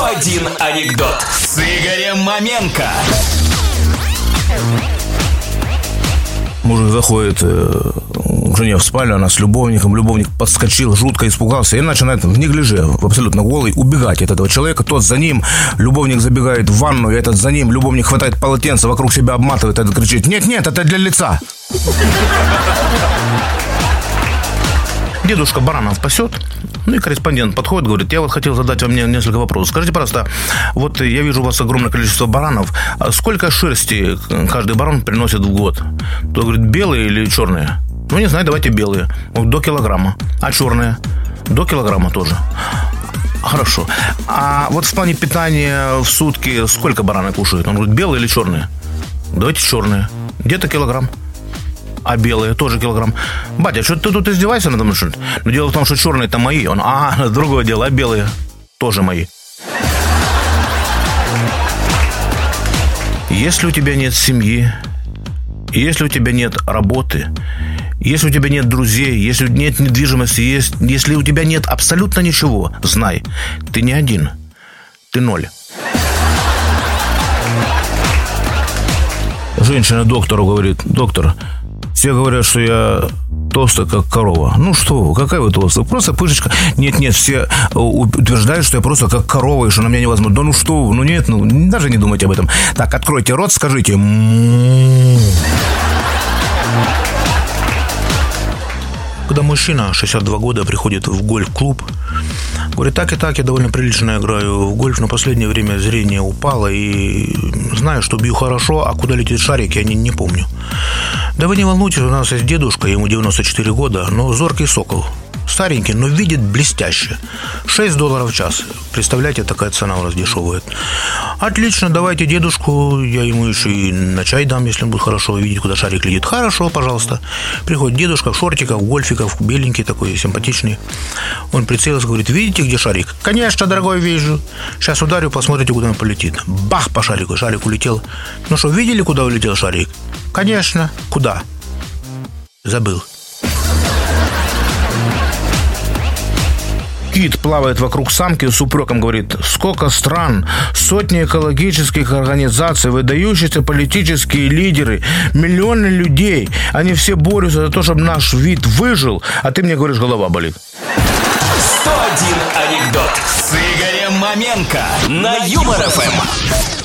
101 анекдот с Игорем Маменко. Мужик заходит к жене в спальню, она с любовником. Любовник подскочил, жутко испугался и начинает в неглиже, абсолютно голый, убегать от этого человека. Тот за ним, любовник забегает в ванну, этот за ним. Любовник хватает полотенце, вокруг себя обматывает, этот кричит: нет, это для лица. Дедушка баранов пасет. Ну и корреспондент подходит, говорит: я вот хотел задать вам несколько вопросов. Скажите, пожалуйста, вот я вижу у вас огромное количество баранов. А сколько шерсти каждый баран приносит в год? То говорит: белые или черные? Ну, не знаю, давайте белые. До килограмма. А черные? До килограмма тоже. Хорошо. А вот в плане питания в сутки сколько бараны кушают? Он говорит: белые или черные? Давайте черные. Где-то килограмм. А белые тоже килограмм. Батя, что ты тут издеваешься надо мной, что ли? Но дело в том, что черные-то мои. Он: другое дело, а белые тоже мои. Если у тебя нет семьи, если у тебя нет работы, если у тебя нет друзей, если нет недвижимости, если у тебя нет абсолютно ничего, знай, ты не один, ты ноль. Женщина доктору говорит: доктор, все говорят, что я толстая, как корова. Ну что вы, какая вы толстая? Просто пышечка. Нет, все утверждают, что я просто как корова, и что на меня невозможно. Да ну что вы, нет, даже не думайте об этом. Так, откройте рот, скажите: Когда мужчина 62 года приходит в гольф-клуб, говорит: так и так, я довольно прилично играю в гольф, но в последнее время зрение упало, и знаю, что бью хорошо, а куда летит шарик, я не помню. Да вы не волнуйтесь, у нас есть дедушка, ему 94 года, но зоркий сокол. Старенький, но видит блестяще. $6 в час. Представляете, такая цена у нас дешевая. Отлично, давайте дедушку, я ему еще и на чай дам, если он будет хорошо видеть, куда шарик летит. Хорошо, пожалуйста. Приходит дедушка в шортиках, в гольфиках, беленький такой, симпатичный. Он прицелился, говорит: видите, где шарик? Конечно, дорогой, вижу. Сейчас ударю, посмотрите, куда он полетит. Бах по шарику, шарик улетел. Ну что, видели, куда улетел шарик? Конечно. Куда? Забыл. Кит плавает вокруг самки с упреком, говорит: сколько стран, сотни экологических организаций, выдающиеся политические лидеры, миллионы людей. Они все борются за то, чтобы наш вид выжил, а ты мне говоришь, голова болит. 101 анекдот с Игорем Маменко на Юмор ФМ.